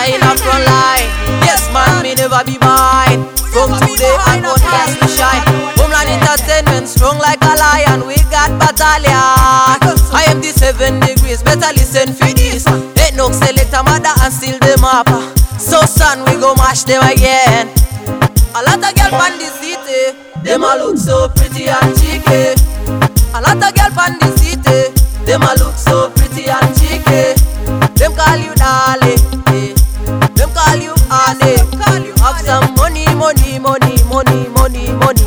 I in a front line. Yes man, me never be mine. From today I got gas to shine. Homeland Entertainment strong like a lion. We got battalion. I am the 7 degrees, better listen for this. Ain't no selector mother and still them up. So son, we go mash them again. A lot of girl pan the city, them a look so pretty and cheeky. A lot of girl pan the city, them a look so pretty and cheeky. Them call you darling, them call you honey. You have some money, money, money, money, money, money.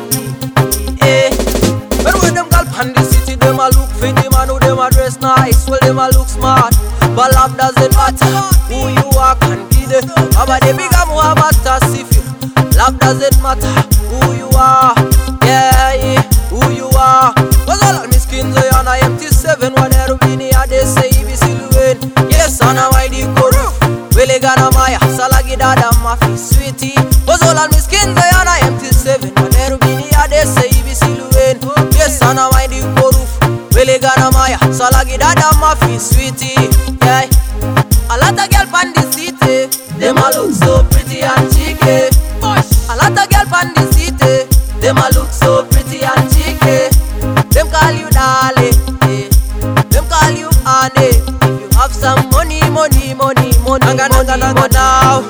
But when them girl pan the city, them a look pretty, man, who them a dress nice, well them a look smart. But love doesn't matter, who you are can be there. But they big more about us if you. Love doesn't matter, who you are, yeah, who you are. Cause all of me skins are on a MT7. When they're winning, they say we still win. Yes, and I'm the corrupt. Really gonna my salagi dada mafi sweetie. Cause all of me skins are on a MT7. When they're winning, they say we still win. Yes, and I'm the corrupt. Really gonna my salagi dada mafi sweetie. Yeah, a lot of girl pan the city, them a look so pretty and cheeky. A lot of girl pan the city, them a look so pretty and cheeky. Them call you darling, them call you honey. If you have some money, money, money, money, money, money now.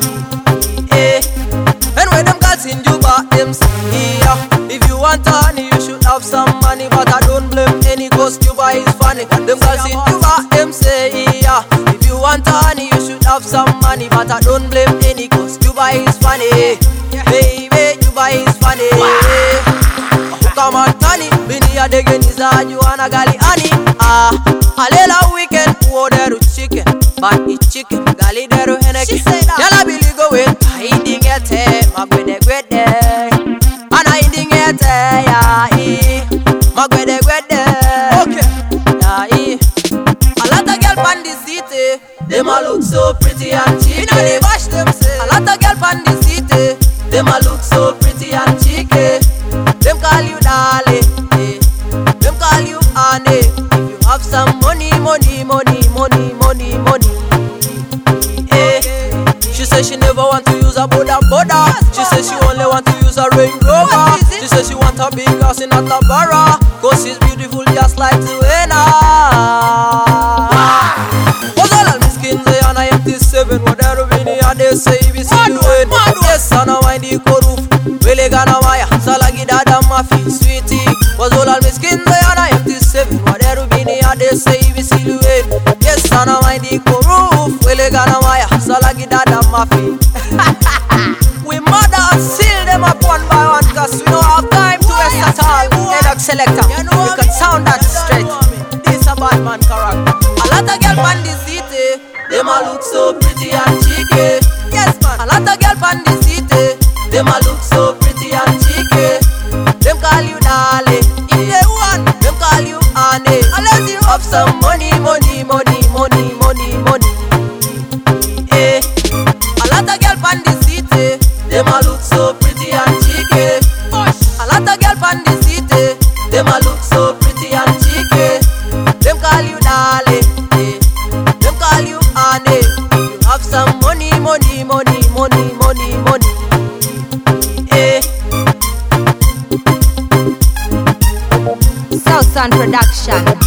And when them girls in Juba, them say, yeah, if you want honey, you should have some money. But I don't blame any cause Juba is funny. Them girls in Juba, them say, yeah, if you want honey, you should have some money. But I don't blame any cause Juba is funny. Baby, Juba is funny. Come on, Tani, Bini ya dege niza Juana gali ani. Alela weekend, order chicken, but it's chicken, gali deru heneki. Yala bili go in, hiding ete, magwede gwede. Ana hiding ete, ya magwede gwede. Okay, ya a lot of girl pan the city, them a look so pretty and cheeky. Inna the bash them say, a lot of girl pan the city, them a look so pretty and cheeky. Them call you darling, them call you honey. If you have some money, money, money, money, money, money. She says she never want to use a Boda. She says she only want to use a Range Rover. She says she want a big house in Atlabara, cause she's beautiful just like Suena. Cause all of me skins are on a MT7. Whatever they say we see you in. Yes, and I wind the corrupt. Really gonna wire, salagi dada mafi sweetie. Was all me skins on a MT7. Whatever they say we see you in. Yes, and I wind the corrupt. Really gonna wire, salagi dada mafi. We mother and seal them up one by one, cause we don't have time to waste at all. Head selector, we can sound that straight. This a bad man character. A lot of girl pan the city, them a look so pretty and cheeky. Yes man, a lot of girl pan the city, them a look so pretty and cheeky. Them call you darling, if they want, them call you honey. Unless you have some money, money, money, money, money, money. A lot of girl pan the city, them a look so pretty and cheeky. A lot of girl pan the city, them a look so pretty and cheeky. Them call you darling, them call you honey. You have some money, money, money, money, money, money. South Sound Production.